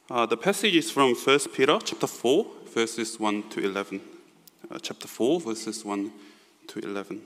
The passage is from 1 Peter chapter 4, verses 1 to 11. Chapter 4, verses 1 to 11.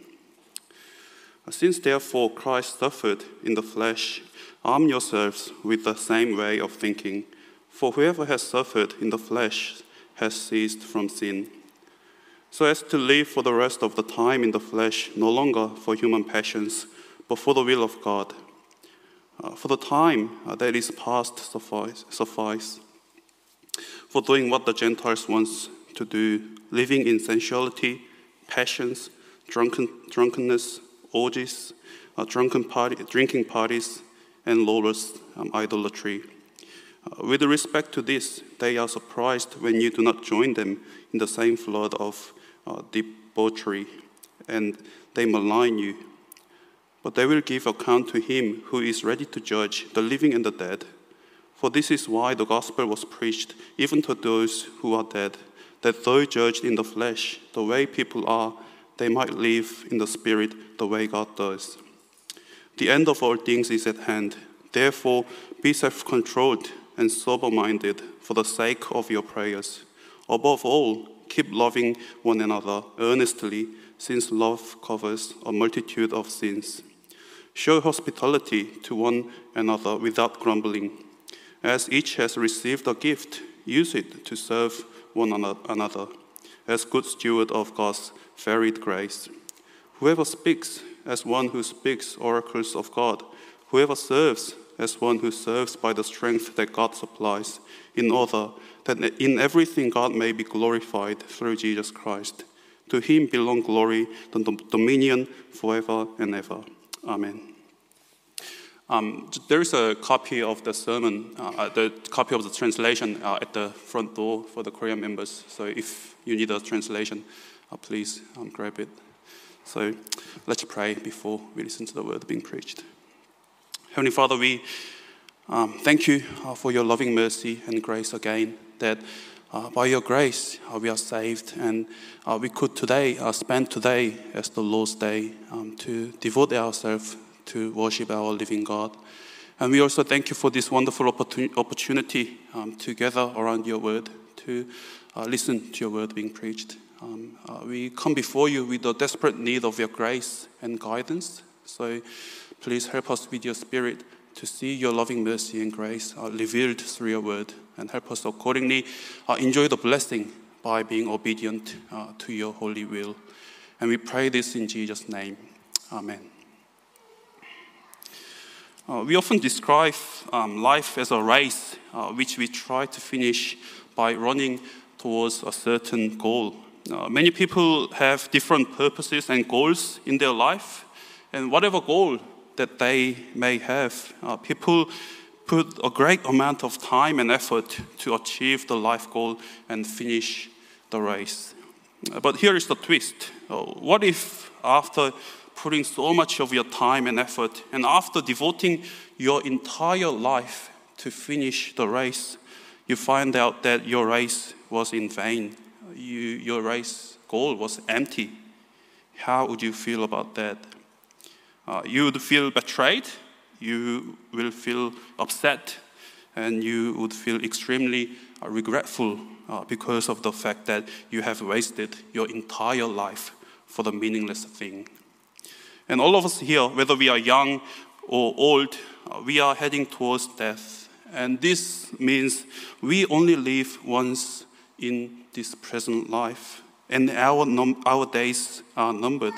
Since therefore Christ suffered in the flesh, arm yourselves with the same way of thinking. For whoever has suffered in the flesh has ceased from sin, so as to live for the rest of the time in the flesh, no longer for human passions, but for the will of God. For the time that is past suffice for doing what the Gentiles want to do, living in sensuality, passions, drunkenness, orgies, drinking parties, and lawless idolatry. With respect to this, they are surprised when you do not join them in the same flood of debauchery, and they malign you. But they will give account to him who is ready to judge the living and the dead. For this is why the gospel was preached even to those who are dead, that though judged in the flesh, the way people are, they might live in the spirit the way God does. The end of all things is at hand. Therefore, be self-controlled and sober-minded for the sake of your prayers. Above all, keep loving one another earnestly, since love covers a multitude of sins. Show hospitality to one another without grumbling. As each has received a gift, use it to serve one another, as good steward of God's varied grace. Whoever speaks, as one who speaks oracles of God. Whoever serves, as one who serves by the strength that God supplies, in order that in everything God may be glorified through Jesus Christ. To him belong glory, the dominion forever and ever. Amen. There is a copy of the sermon, the copy of the translation at the front door for the Korean members. So if you need a translation, please grab it. So let's pray before we listen to the word being preached. Heavenly Father, we thank you for your loving mercy and grace again, that by your grace we are saved, and we could today spend today as the Lord's Day to devote ourselves to worship our living God. And we also thank you for this wonderful opportunity to gather around your word, to listen to your word being preached. We come before you with a desperate need of your grace and guidance. So please help us with your spirit to see your loving mercy and grace revealed through your word, and help us accordingly enjoy the blessing by being obedient to your holy will. And we pray this in Jesus' name. Amen. We often describe life as a race which we try to finish by running towards a certain goal. Many people have different purposes and goals in their life, and whatever goal that they may have, people put a great amount of time and effort to achieve the life goal and finish the race. But here is the twist. What if after putting so much of your time and effort, and after devoting your entire life to finish the race, you find out that your race was in vain? Your race goal was empty. How would you feel about that? You would feel betrayed, you will feel upset, and you would feel extremely regretful because of the fact that you have wasted your entire life for the meaningless thing. And all of us here, whether we are young or old, we are heading towards death. And this means we only live once in this present life, and our days are numbered.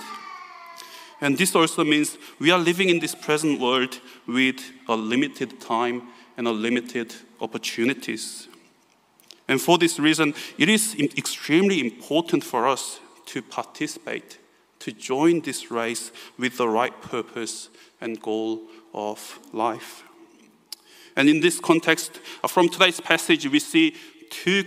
And this also means we are living in this present world with a limited time and a limited opportunities. And for this reason, it is extremely important for us to participate, to join this race with the right purpose and goal of life. And in this context, from today's passage, we see two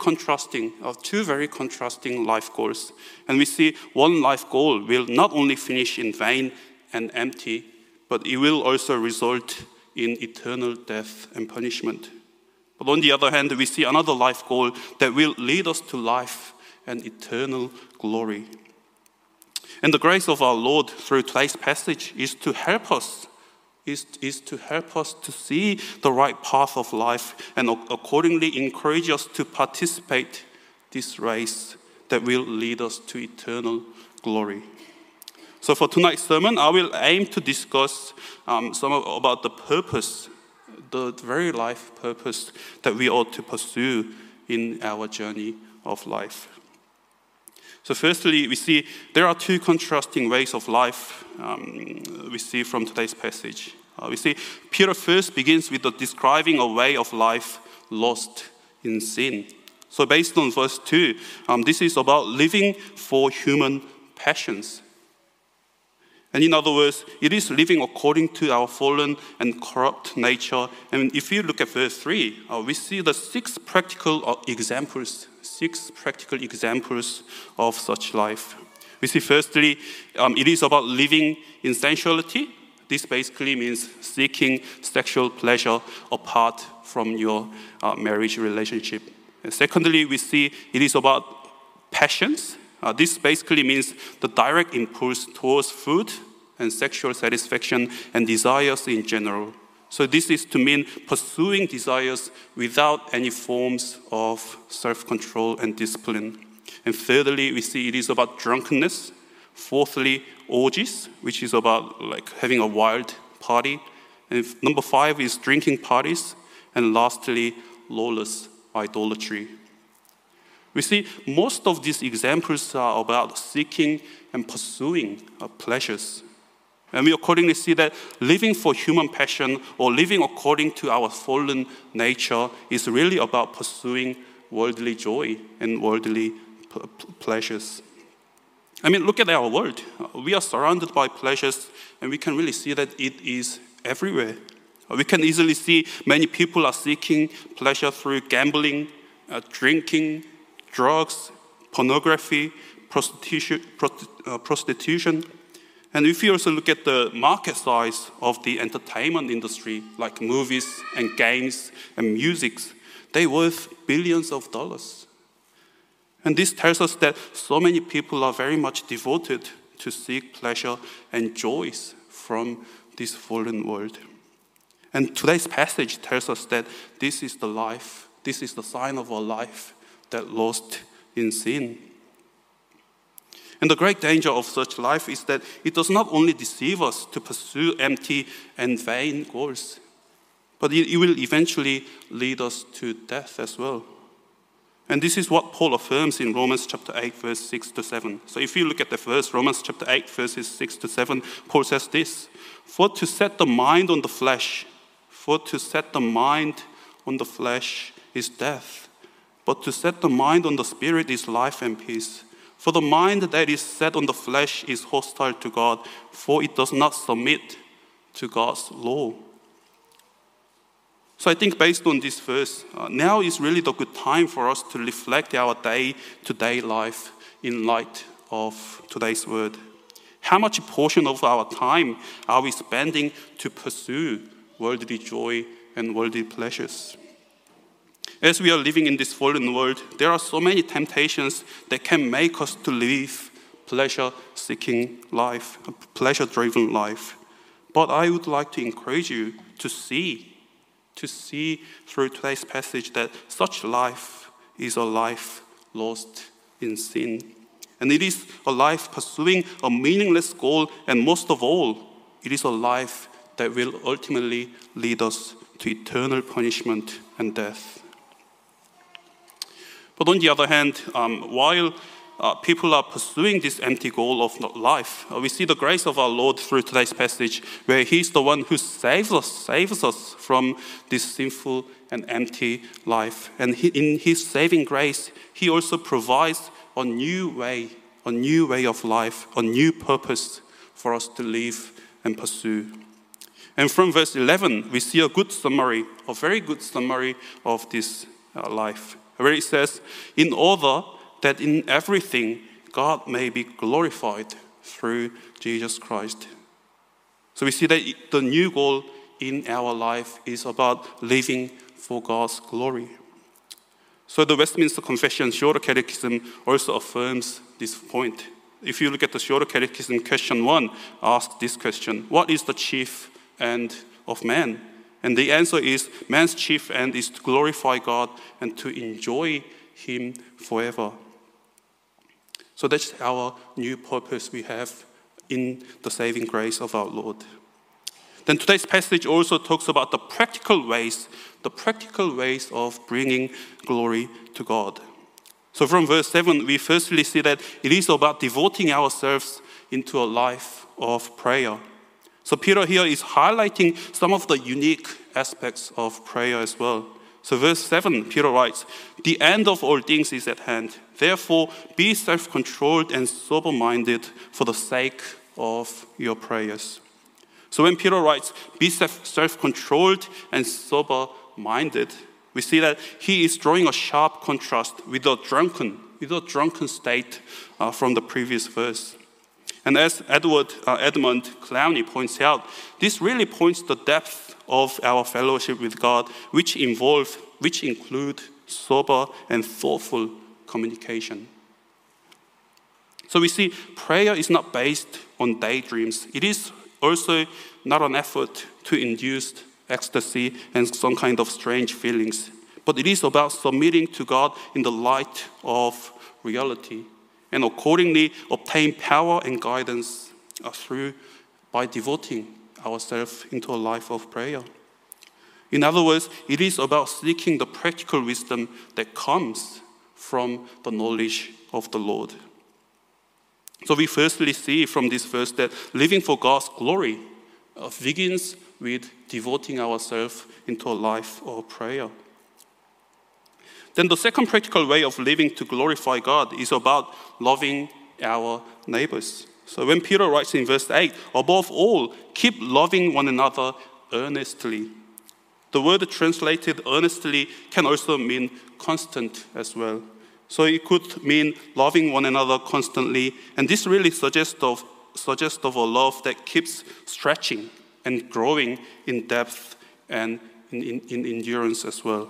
very contrasting life goals. And we see one life goal will not only finish in vain and empty, but it will also result in eternal death and punishment. But on the other hand, we see another life goal that will lead us to life and eternal glory. And the grace of our Lord through today's passage is to help us is to help us to see the right path of life and accordingly encourage us to participate this race that will lead us to eternal glory. So for tonight's sermon, I will aim to discuss about the purpose, the very life purpose that we ought to pursue in our journey of life. So firstly, we see there are two contrasting ways of life we see from today's passage. We see Peter first begins with the describing a way of life lost in sin. So based on verse 2, this is about living for human passions. And in other words, it is living according to our fallen and corrupt nature. And if you look at verse 3, we see the six practical examples of such life. We see firstly, it is about living in sensuality. This basically means seeking sexual pleasure apart from your marriage relationship. And secondly, we see it is about passions. This basically means the direct impulse towards food and sexual satisfaction and desires in general. So this is to mean pursuing desires without any forms of self-control and discipline. And thirdly, we see it is about drunkenness. Fourthly, orgies, which is about like having a wild party. And number 5 is drinking parties. And lastly, lawless idolatry. We see most of these examples are about seeking and pursuing pleasures. And we accordingly see that living for human passion or living according to our fallen nature is really about pursuing worldly joy and worldly pleasures. I mean, look at our world. We are surrounded by pleasures, and we can really see that it is everywhere. We can easily see many people are seeking pleasure through gambling, drinking, drugs, pornography, prostitution. And if you also look at the market size of the entertainment industry, like movies and games and music, they're worth billions of dollars. And this tells us that so many people are very much devoted to seek pleasure and joys from this fallen world. And today's passage tells us that this is the life, this is the sign of a life that lost in sin. And the great danger of such life is that it does not only deceive us to pursue empty and vain goals, but it will eventually lead us to death as well. And this is what Paul affirms in Romans chapter 8, verse 6 to 7. So if you look at the verse, Romans chapter 8, verses 6 to 7, Paul says this: For to set the mind on the flesh is death, but to set the mind on the spirit is life and peace. For the mind that is set on the flesh is hostile to God, for it does not submit to God's law. So I think based on this verse, now is really the good time for us to reflect our day-to-day life in light of today's word. How much portion of our time are we spending to pursue worldly joy and worldly pleasures? As we are living in this fallen world, there are so many temptations that can make us to live pleasure-seeking life, a pleasure-driven life. But I would like to encourage you to see through today's passage that such life is a life lost in sin. And it is a life pursuing a meaningless goal, and most of all, it is a life that will ultimately lead us to eternal punishment and death. But on the other hand, while people are pursuing this empty goal of life, we see the grace of our Lord through today's passage, where He's the one who saves us from this sinful and empty life. And in His saving grace, He also provides a new way of life, a new purpose for us to live and pursue. And from verse 11, we see a very good summary of this life, where it says, in order that in everything God may be glorified through Jesus Christ. So we see that the new goal in our life is about living for God's glory. So the Westminster Confession Shorter Catechism also affirms this point. If you look at the Shorter Catechism, question 1 asks this question: what is the chief end of man? And the answer is man's chief end is to glorify God and to enjoy Him forever. So that's our new purpose we have in the saving grace of our Lord. Then today's passage also talks about the practical ways of bringing glory to God. So from verse 7, we firstly see that it is about devoting ourselves into a life of prayer. So Peter here is highlighting some of the unique aspects of prayer as well. So verse 7, Peter writes, "The end of all things is at hand. Therefore, be self-controlled and sober-minded for the sake of your prayers." So when Peter writes, "Be self-controlled and sober-minded," we see that he is drawing a sharp contrast with the drunken state from the previous verse. And as Edmund Clowney points out, this really points to the depth of our fellowship with God, which include sober and thoughtful communication. So we see prayer is not based on daydreams. It is also not an effort to induce ecstasy and some kind of strange feelings, but it is about submitting to God in the light of reality, and accordingly obtain power and guidance by devoting ourselves into a life of prayer. In other words, it is about seeking the practical wisdom that comes from the knowledge of the Lord. So we firstly see from this verse that living for God's glory begins with devoting ourselves into a life of prayer. Then the second practical way of living to glorify God is about loving our neighbors. So when Peter writes in verse 8, "Above all, keep loving one another earnestly." The word translated earnestly can also mean constant as well. So it could mean loving one another constantly, and this really suggests of a love that keeps stretching and growing in depth and in endurance as well.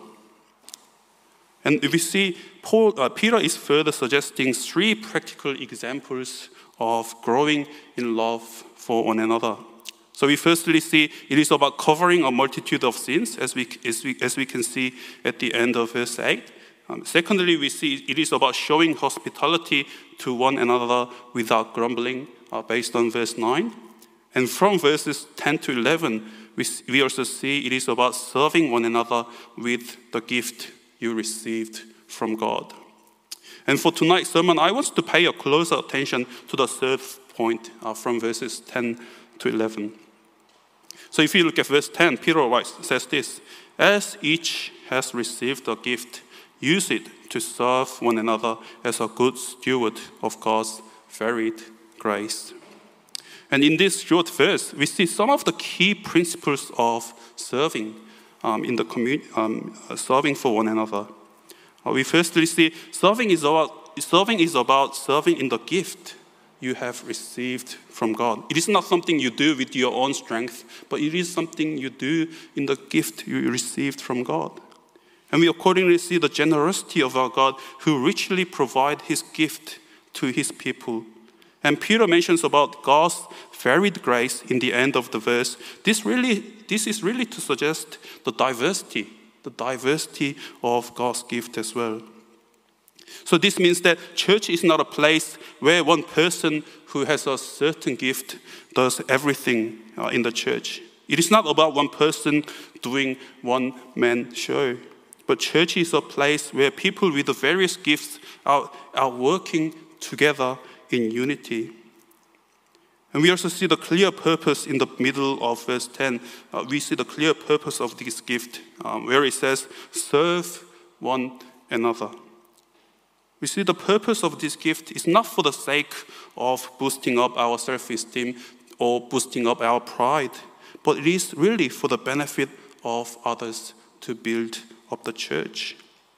And we see Peter is further suggesting three practical examples of growing in love for one another. So we firstly see it is about covering a multitude of sins, as we can see at the end of verse 8. Secondly, we see it is about showing hospitality to one another without grumbling, based on verse 9. And from verses 10 to 11, we also see it is about serving one another with the gift you received from God. And for tonight's sermon, I want to pay a closer attention to the third point from verses 10 to 11. So if you look at verse 10, Peter says this, "As each has received a gift, use it to serve one another as a good steward of God's varied grace." And in this short verse, we see some of the key principles of serving in the community, serving for one another. We firstly see serving is about serving in the gift you have received from God. It is not something you do with your own strength, but it is something you do in the gift you received from God. And we accordingly see the generosity of our God, who richly provides His gift to His people. And Peter mentions about God's varied grace in the end of the verse. This is really to suggest the diversity of God's gift as well. So this means that church is not a place where one person who has a certain gift does everything in the church. It is not about one person doing one-man show. But church is a place where people with the various gifts are working together in unity. And we also see the clear purpose in the middle of verse 10. We see the clear purpose of this gift, where it says, "Serve one another." We see the purpose of this gift is not for the sake of boosting up our self-esteem or boosting up our pride, but it is really for the benefit of others to build up the church.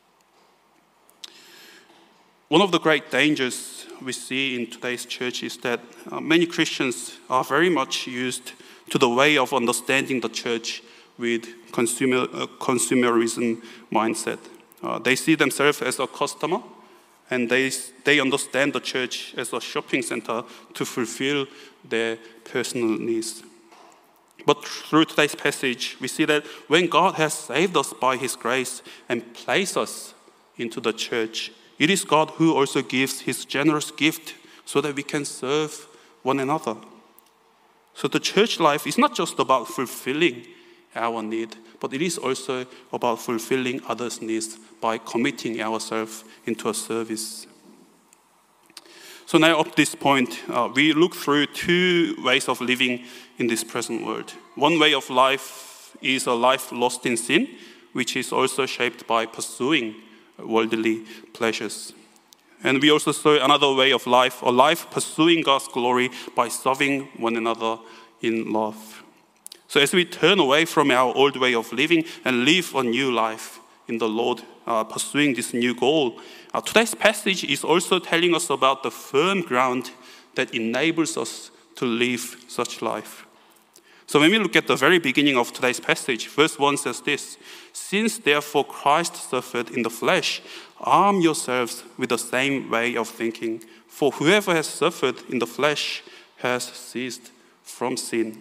One of the great dangers we see in today's church is that many Christians are very much used to the way of understanding the church with consumerism mindset. They see themselves as a customer, and they understand the church as a shopping center to fulfill their personal needs. But through today's passage, we see that when God has saved us by His grace and placed us into the church, it is God who also gives His generous gift so that we can serve one another. So the church life is not just about fulfilling our need, but it is also about fulfilling others' needs by committing ourselves into a service. So now up to this point, we look through two ways of living in this present world. One way of life is a life lost in sin, which is also shaped by pursuing worldly pleasures. And we also saw another way of life, a life pursuing God's glory by serving one another in love. So as we turn away from our old way of living and live a new life in the Lord, pursuing this new goal, today's passage is also telling us about the firm ground that enables us to live such life. So when we look at the very beginning of today's passage, verse 1 says this: "Since therefore Christ suffered in the flesh, arm yourselves with the same way of thinking. For whoever has suffered in the flesh has ceased from sin."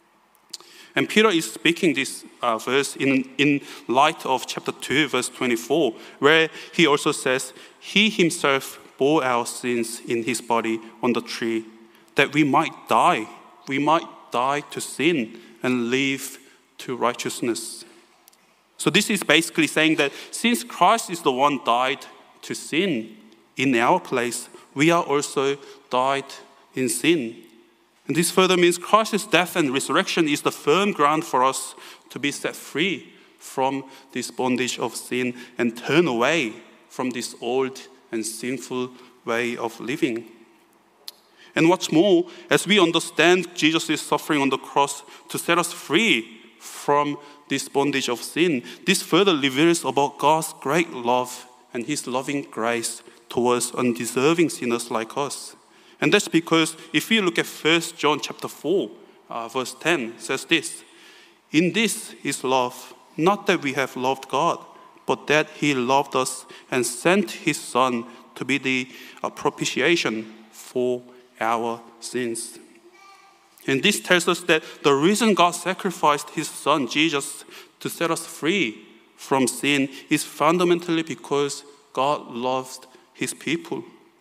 And Peter is speaking this verse in light of chapter 2, verse 24, where he also says, "He himself bore our sins in his body on the tree, that we might die. We might die to sin and live to righteousness." So this is basically saying that since Christ is the one died to sin in our place, we are also died in sin. And this further means Christ's death and resurrection is the firm ground for us to be set free from this bondage of sin and turn away from this old and sinful way of living. And what's more, as we understand Jesus' suffering on the cross to set us free from this bondage of sin, this further reveals about God's great love and His loving grace towards undeserving sinners like us. And that's because if we look at 1 John chapter 4, verse 10, it says this: "In this is love, not that we have loved God, but that He loved us and sent His Son to be the propitiation for our sins." And this tells us that the reason God sacrificed His Son, Jesus, to set us free from sin is fundamentally because God loves His people.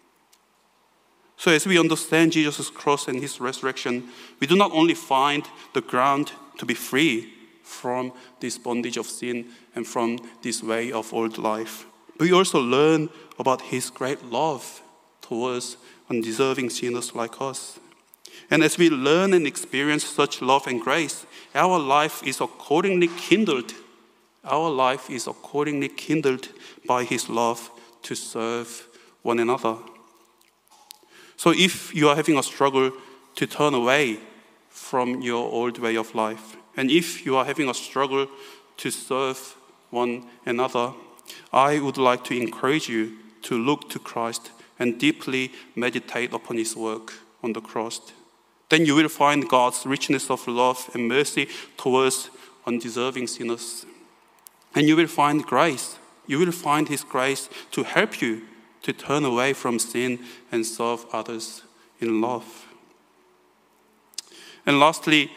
So as we understand Jesus' cross and His resurrection, we do not only find the ground to be free from this bondage of sin and from this way of old life, but we also learn about His great love towards undeserving sinners like us. And as we learn and experience such love and grace, our life is accordingly kindled. Our life is accordingly kindled by His love to serve one another. So if you are having a struggle to turn away from your old way of life, and if you are having a struggle to serve one another, I would like to encourage you to look to Christ and deeply meditate upon His work on the cross. Then you will find God's richness of love and mercy towards undeserving sinners. And you will find grace. You will find His grace to help you to turn away from sin and serve others in love. And lastly,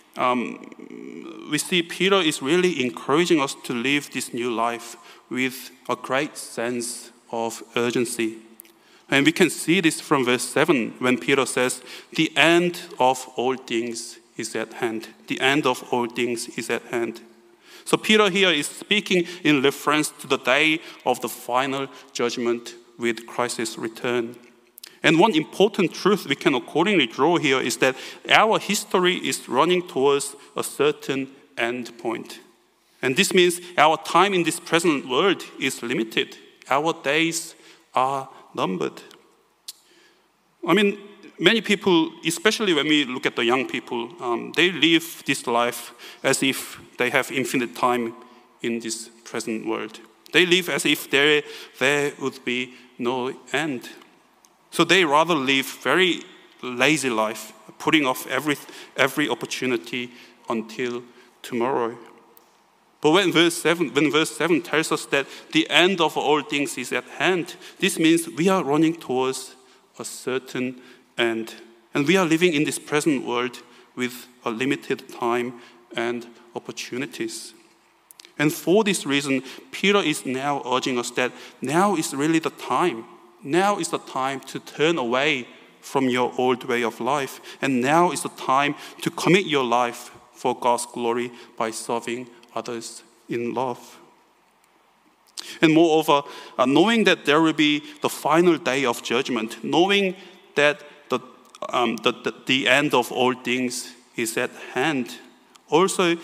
we see Peter is really encouraging us to live this new life with a great sense of urgency. And we can see this from verse 7 when Peter says, "The end of all things is at hand." The end of all things is at hand. So Peter here is speaking in reference to the day of the final judgment with Christ's return. And one important truth we can accordingly draw here is that our history is running towards a certain end point. And this means our time in this present world is limited. Our days are numbered. I mean, many people, especially when we look at the young people, they live this life as if they have infinite time in this present world. They live as if there would be no end. So they rather live very lazy life, putting off every opportunity until tomorrow. But when verse 7 tells us that the end of all things is at hand, this means we are running towards a certain end. And we are living in this present world with a limited time and opportunities. And for this reason, Peter is now urging us that now is really the time. Now is the time to turn away from your old way of life. And now is the time to commit your life for God's glory by serving others in love. And moreover, knowing that there will be the final day of judgment, knowing that the end of all things is at hand, also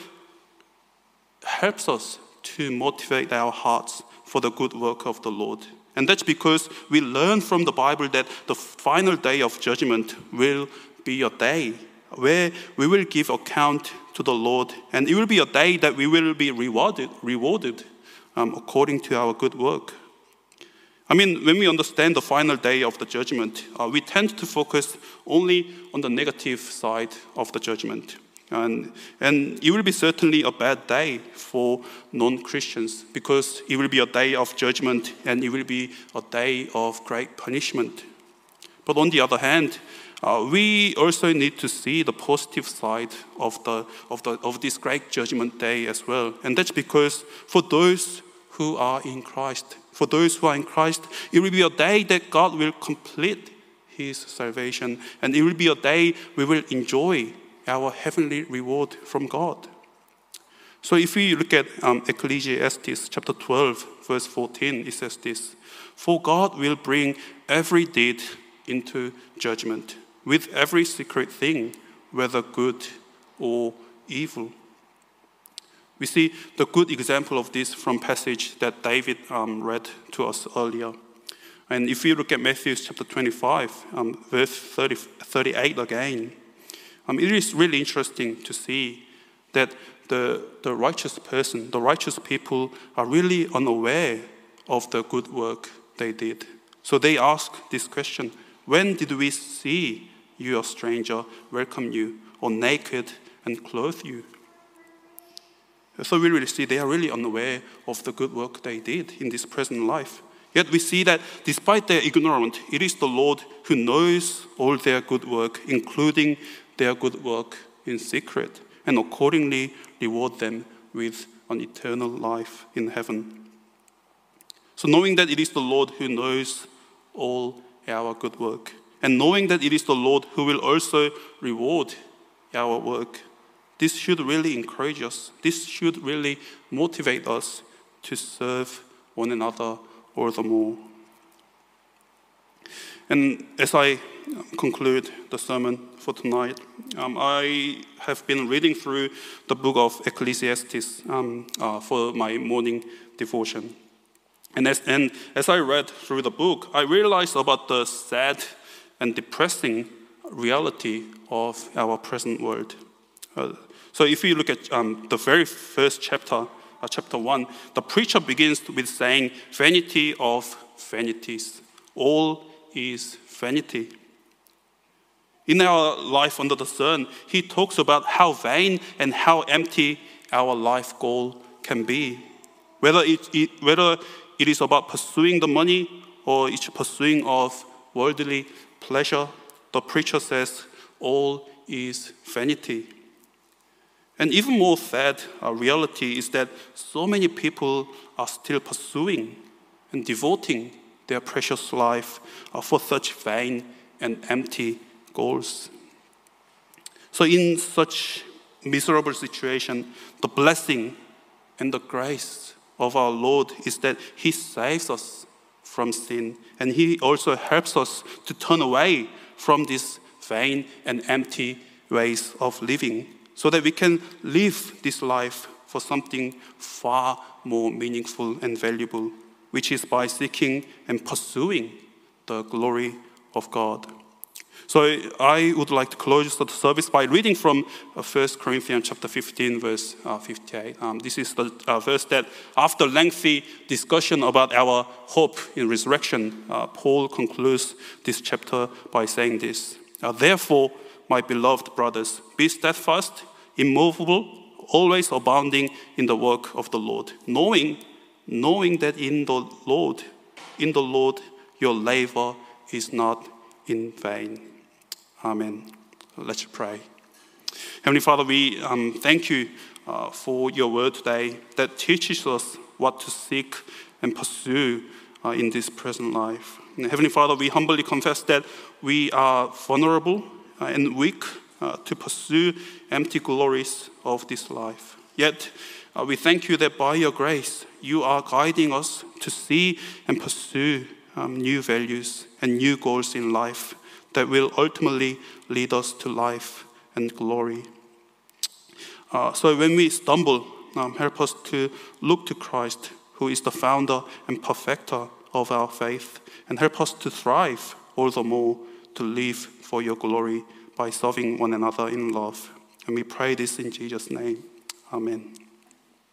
helps us to motivate our hearts for the good work of the Lord. And that's because we learn from the Bible that the final day of judgment will be a day where we will give account to the Lord, and it will be a day that we will be rewarded according to our good work. I mean, when we understand the final day of the judgment, we tend to focus only on the negative side of the judgment. And it will be certainly a bad day for non-Christians, because it will be a day of judgment and it will be a day of great punishment. But on the other hand, we also need to see the positive side of this great judgment day as well. And that's because for those who are in Christ, it will be a day that God will complete His salvation, and it will be a day we will enjoy our heavenly reward from God. So if we look at Ecclesiastes chapter 12, verse 14, it says this: "For God will bring every deed into judgment, with every secret thing, whether good or evil." We see the good example of this from passage that David read to us earlier. And if you look at Matthew chapter 25, verse 38 again, it is really interesting to see that the righteous person, the righteous people are really unaware of the good work they did. So they ask this question: when did we see you, a stranger, welcome you, or naked and clothe you? So we really see they are really unaware of the good work they did in this present life. Yet we see that despite their ignorance, it is the Lord who knows all their good work, including their good work in secret, and accordingly reward them with an eternal life in heaven. So knowing that it is the Lord who knows all our good work, and knowing that it is the Lord who will also reward our work, this should really encourage us. This should really motivate us to serve one another all the more. And as I conclude the sermon for tonight, I have been reading through the book of Ecclesiastes for my morning devotion. And as I read through the book, I realized about the sad and depressing reality of our present world. So if you look at the very first chapter, chapter 1, the preacher begins with saying, "Vanity of vanities, all is vanity." In our life under the sun, he talks about how vain and how empty our life goal can be. Whether it is about pursuing the money or it's pursuing of worldly pleasure, the preacher says, all is vanity. And even more sad reality is that so many people are still pursuing and devoting their precious life for such vain and empty goals. So in such miserable situation, the blessing and the grace of our Lord is that He saves us from sin, and He also helps us to turn away from these vain and empty ways of living, so that we can live this life for something far more meaningful and valuable, which is by seeking and pursuing the glory of God. So I would like to close the service by reading from 1 Corinthians chapter 15, verse 58. This is the verse that, after lengthy discussion about our hope in resurrection, Paul concludes this chapter by saying this: "Therefore, my beloved brothers, be steadfast, immovable, always abounding in the work of the Lord, knowing that in the Lord, your labor is not in vain." Amen. Let's pray. Heavenly Father, we thank you for your word today that teaches us what to seek and pursue in this present life. And Heavenly Father, we humbly confess that we are vulnerable and weak to pursue empty glories of this life. Yet, we thank you that by your grace, you are guiding us to see and pursue new values and new goals in life that will ultimately lead us to life and glory. So when we stumble, help us to look to Christ, who is the founder and perfecter of our faith, and help us to thrive all the more to live for your glory by serving one another in love. And we pray this in Jesus' name. Amen.